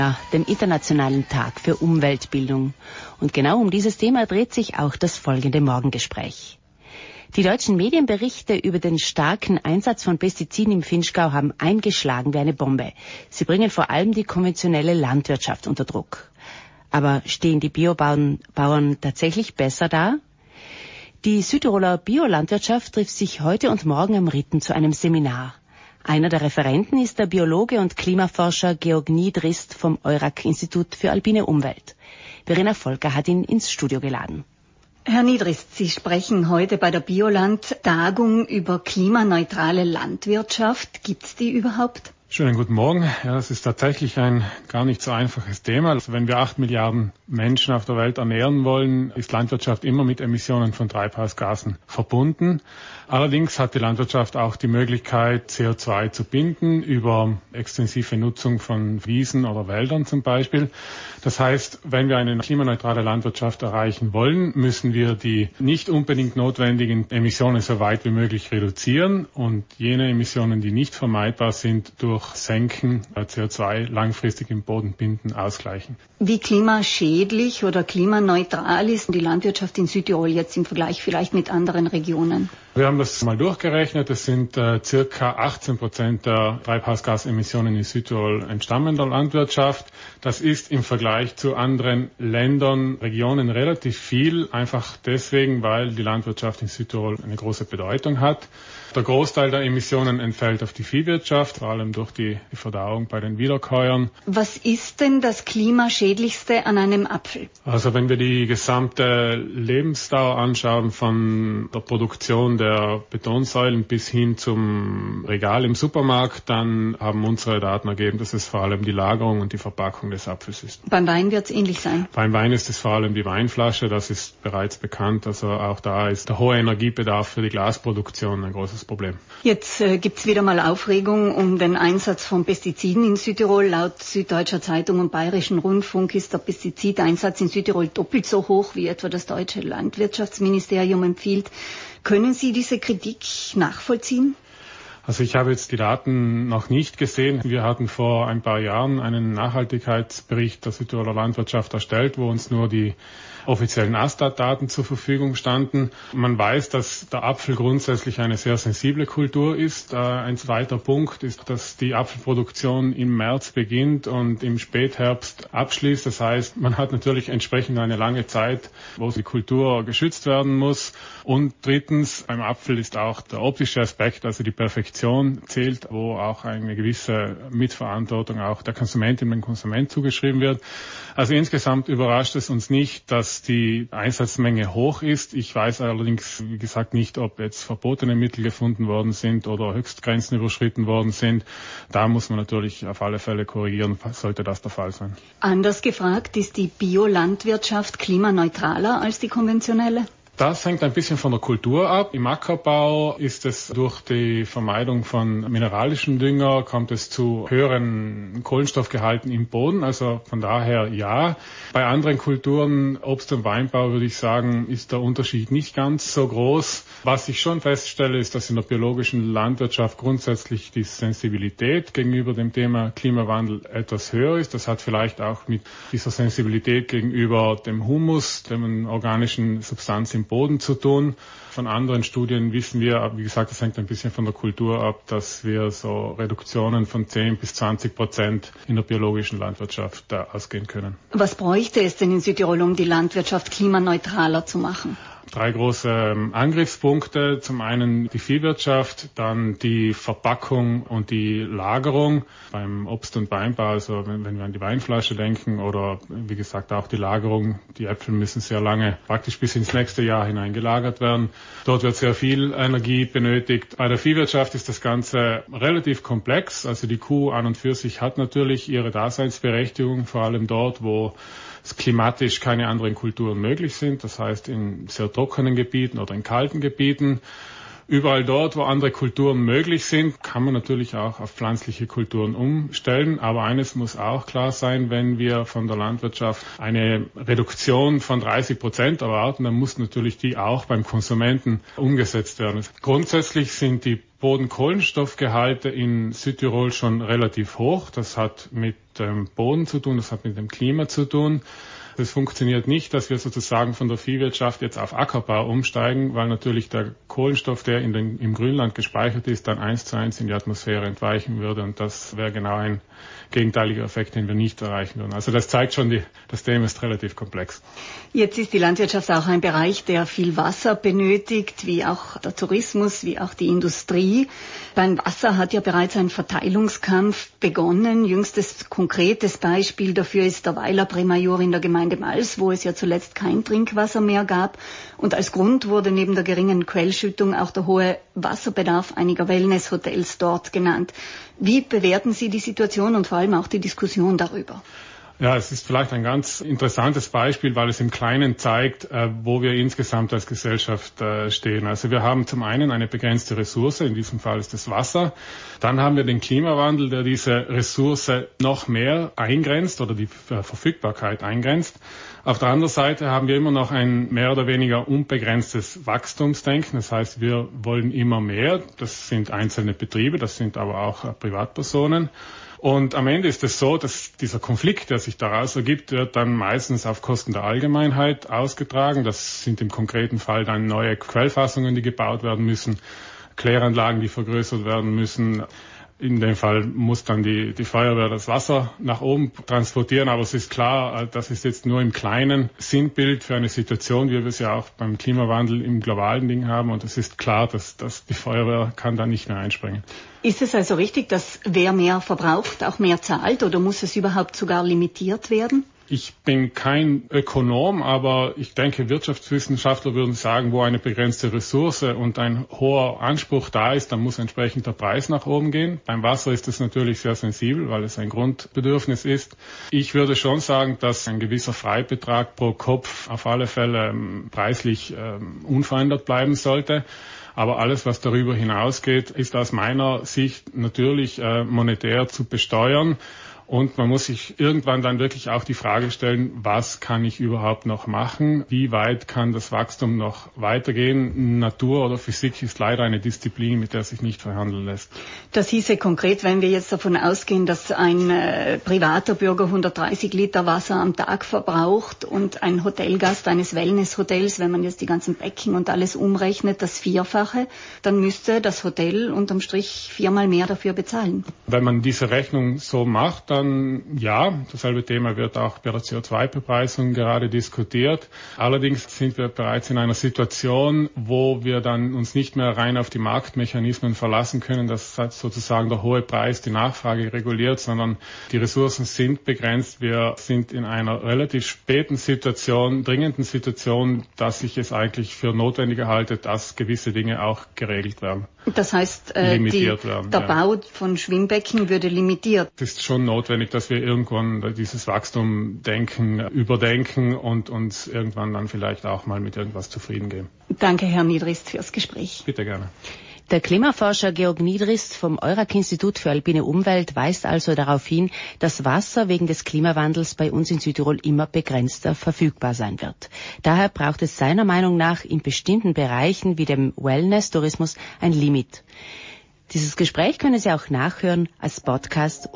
dem Internationalen Tag für Umweltbildung. Und genau um dieses Thema dreht sich auch das folgende Morgengespräch. Die deutschen Medienberichte über den starken Einsatz von Pestiziden im Vinschgau haben eingeschlagen wie eine Bombe. Sie bringen vor allem die konventionelle Landwirtschaft unter Druck. Aber stehen die Biobauern tatsächlich besser da? Die Südtiroler Biolandwirtschaft trifft sich heute und morgen am Ritten zu einem Seminar. Einer der Referenten ist der Biologe und Klimaforscher Georg Niedrist vom EURAC-Institut für alpine Umwelt. Verena Volker hat ihn ins Studio geladen. Herr Niedrist, Sie sprechen heute bei der Bioland-Tagung über klimaneutrale Landwirtschaft. Gibt's die überhaupt? Schönen guten Morgen. Ja, das ist tatsächlich ein gar nicht so einfaches Thema. Also wenn wir 8 Milliarden Menschen auf der Welt ernähren wollen, ist Landwirtschaft immer mit Emissionen von Treibhausgasen verbunden. Allerdings hat die Landwirtschaft auch die Möglichkeit, CO2 zu binden über extensive Nutzung von Wiesen oder Wäldern zum Beispiel. Das heißt, wenn wir eine klimaneutrale Landwirtschaft erreichen wollen, müssen wir die nicht unbedingt notwendigen Emissionen so weit wie möglich reduzieren und jene Emissionen, die nicht vermeidbar sind, durch Senken CO2 langfristig im Boden binden, ausgleichen. Wie klimaschädlich oder klimaneutral ist die Landwirtschaft in Südtirol jetzt im Vergleich vielleicht mit anderen Regionen? Wir haben das mal durchgerechnet. Es sind circa 18% der Treibhausgasemissionen in Südtirol entstammen der Landwirtschaft. Das ist im Vergleich zu anderen Ländern, Regionen relativ viel, einfach deswegen, weil die Landwirtschaft in Südtirol eine große Bedeutung hat. Der Großteil der Emissionen entfällt auf die Viehwirtschaft, vor allem durch die Verdauung bei den Wiederkäuern. Was ist denn das Klimaschädlichste an einem Apfel? Also wenn wir die gesamte Lebensdauer anschauen, von der Produktion der Betonsäulen bis hin zum Regal im Supermarkt, dann haben unsere Daten ergeben, dass es vor allem die Lagerung und die Verpackung des Apfels ist. Beim Wein wird es ähnlich sein? Beim Wein ist es vor allem die Weinflasche, das ist bereits bekannt. Also auch da ist der hohe Energiebedarf für die Glasproduktion ein großes Problem. Jetzt gibt's wieder mal Aufregung um den Einsatz von Pestiziden in Südtirol. Laut Süddeutscher Zeitung und Bayerischen Rundfunk ist der Pestizideinsatz in Südtirol doppelt so hoch, wie etwa das deutsche Landwirtschaftsministerium empfiehlt. Können Sie diese Kritik nachvollziehen? Also ich habe jetzt die Daten noch nicht gesehen. Wir hatten vor ein paar Jahren einen Nachhaltigkeitsbericht der Südtiroler Landwirtschaft erstellt, wo uns nur die offiziellen Astat-Daten zur Verfügung standen. Man weiß, dass der Apfel grundsätzlich eine sehr sensible Kultur ist. Ein zweiter Punkt ist, dass die Apfelproduktion im März beginnt und im Spätherbst abschließt. Das heißt, man hat natürlich entsprechend eine lange Zeit, wo die Kultur geschützt werden muss. Und drittens, beim Apfel ist auch der optische Aspekt, also die Perfektion zählt, wo auch eine gewisse Mitverantwortung auch der Konsumentin und Konsument zugeschrieben wird. Also insgesamt überrascht es uns nicht, dass die Einsatzmenge hoch ist. Ich weiß allerdings, wie gesagt, nicht, ob jetzt verbotene Mittel gefunden worden sind oder Höchstgrenzen überschritten worden sind. Da muss man natürlich auf alle Fälle korrigieren, sollte das der Fall sein. Anders gefragt, ist die Biolandwirtschaft klimaneutraler als die konventionelle? Das hängt ein bisschen von der Kultur ab. Im Ackerbau ist es durch die Vermeidung von mineralischem Dünger, kommt es zu höheren Kohlenstoffgehalten im Boden. Also von daher ja. Bei anderen Kulturen, Obst- und Weinbau, würde ich sagen, ist der Unterschied nicht ganz so groß. Was ich schon feststelle, ist, dass in der biologischen Landwirtschaft grundsätzlich die Sensibilität gegenüber dem Thema Klimawandel etwas höher ist. Das hat vielleicht auch mit dieser Sensibilität gegenüber dem Humus, dem organischen Substanz im Boden zu tun. Von anderen Studien wissen wir, wie gesagt, das hängt ein bisschen von der Kultur ab, dass wir so Reduktionen von 10-20% in der biologischen Landwirtschaft ausgehen können. Was bräuchte es denn in Südtirol, um die Landwirtschaft klimaneutraler zu machen? 3 große Angriffspunkte. Zum einen die Viehwirtschaft, dann die Verpackung und die Lagerung beim Obst- und Weinbau. Also wenn wir an die Weinflasche denken oder wie gesagt auch die Lagerung. Die Äpfel müssen sehr lange, praktisch bis ins nächste Jahr hinein gelagert werden. Dort wird sehr viel Energie benötigt. Bei der Viehwirtschaft ist das Ganze relativ komplex. Also die Kuh an und für sich hat natürlich ihre Daseinsberechtigung, vor allem dort, wo es klimatisch keine anderen Kulturen möglich sind. Das heißt in sehr trockenen Gebieten oder in kalten Gebieten. Überall dort, wo andere Kulturen möglich sind, kann man natürlich auch auf pflanzliche Kulturen umstellen. Aber eines muss auch klar sein, wenn wir von der Landwirtschaft eine Reduktion von 30% erwarten, dann muss natürlich die auch beim Konsumenten umgesetzt werden. Grundsätzlich sind die Bodenkohlenstoffgehalte in Südtirol schon relativ hoch. Das hat mit dem Boden zu tun, das hat mit dem Klima zu tun. Es funktioniert nicht, dass wir sozusagen von der Viehwirtschaft jetzt auf Ackerbau umsteigen, weil natürlich der Kohlenstoff, der im Grünland gespeichert ist, dann 1:1 in die Atmosphäre entweichen würde. Und das wäre genau ein gegenteiliger Effekt, den wir nicht erreichen würden. Also das zeigt schon, das Thema ist relativ komplex. Jetzt ist die Landwirtschaft auch ein Bereich, der viel Wasser benötigt, wie auch der Tourismus, wie auch die Industrie. Beim Wasser hat ja bereits ein Verteilungskampf begonnen. Jüngstes konkretes Beispiel dafür ist der Weiler Prämajor in der Gemeinde Mals, wo es ja zuletzt kein Trinkwasser mehr gab. Und als Grund wurde neben der geringen Quellschüttung auch der hohe Wasserbedarf einiger Wellnesshotels dort genannt. Wie bewerten Sie die Situation und vor allem auch die Diskussion darüber? Ja, es ist vielleicht ein ganz interessantes Beispiel, weil es im Kleinen zeigt, wo wir insgesamt als Gesellschaft stehen. Also wir haben zum einen eine begrenzte Ressource, in diesem Fall ist es Wasser. Dann haben wir den Klimawandel, der diese Ressource noch mehr eingrenzt oder die Verfügbarkeit eingrenzt. Auf der anderen Seite haben wir immer noch ein mehr oder weniger unbegrenztes Wachstumsdenken. Das heißt, wir wollen immer mehr. Das sind einzelne Betriebe, das sind aber auch Privatpersonen. Und am Ende ist es so, dass dieser Konflikt, der sich daraus ergibt, wird dann meistens auf Kosten der Allgemeinheit ausgetragen. Das sind im konkreten Fall dann neue Quellfassungen, die gebaut werden müssen, Kläranlagen, die vergrößert werden müssen. In dem Fall muss dann die Feuerwehr das Wasser nach oben transportieren, aber es ist klar, das ist jetzt nur im kleinen Sinnbild für eine Situation, wie wir es ja auch beim Klimawandel im globalen Ding haben. Und es ist klar, dass die Feuerwehr kann da nicht mehr einspringen. Ist es also richtig, dass wer mehr verbraucht, auch mehr zahlt, oder muss es überhaupt sogar limitiert werden? Ich bin kein Ökonom, aber ich denke, Wirtschaftswissenschaftler würden sagen, wo eine begrenzte Ressource und ein hoher Anspruch da ist, dann muss entsprechend der Preis nach oben gehen. Beim Wasser ist es natürlich sehr sensibel, weil es ein Grundbedürfnis ist. Ich würde schon sagen, dass ein gewisser Freibetrag pro Kopf auf alle Fälle preislich unverändert bleiben sollte. Aber alles, was darüber hinausgeht, ist aus meiner Sicht natürlich monetär zu besteuern. Und man muss sich irgendwann dann wirklich auch die Frage stellen, was kann ich überhaupt noch machen? Wie weit kann das Wachstum noch weitergehen? Natur oder Physik ist leider eine Disziplin, mit der sich nicht verhandeln lässt. Das hieße konkret, wenn wir jetzt davon ausgehen, dass ein privater Bürger 130 Liter Wasser am Tag verbraucht und ein Hotelgast eines Wellnesshotels, wenn man jetzt die ganzen Becken und alles umrechnet, das Vierfache, dann müsste das Hotel unterm Strich 4-mal mehr dafür bezahlen. Wenn man diese Rechnung so macht, dann ja, dasselbe Thema wird auch bei der CO2-Bepreisung gerade diskutiert. Allerdings sind wir bereits in einer Situation, wo wir dann uns nicht mehr rein auf die Marktmechanismen verlassen können, dass sozusagen der hohe Preis die Nachfrage reguliert, sondern die Ressourcen sind begrenzt. Wir sind in einer relativ späten Situation, dringenden Situation, dass ich es eigentlich für notwendig halte, dass gewisse Dinge auch geregelt werden. Das heißt, der Bau von Schwimmbecken würde limitiert. Es ist schon notwendig, dass wir irgendwann dieses Wachstumdenken überdenken und uns irgendwann dann vielleicht auch mal mit irgendwas zufrieden geben. Danke, Herr Niedrist, fürs Gespräch. Bitte gerne. Der Klimaforscher Georg Niedrist vom Eurak-Institut für alpine Umwelt weist also darauf hin, dass Wasser wegen des Klimawandels bei uns in Südtirol immer begrenzter verfügbar sein wird. Daher braucht es seiner Meinung nach in bestimmten Bereichen wie dem Wellness-Tourismus ein Limit. Dieses Gespräch können Sie auch nachhören als Podcast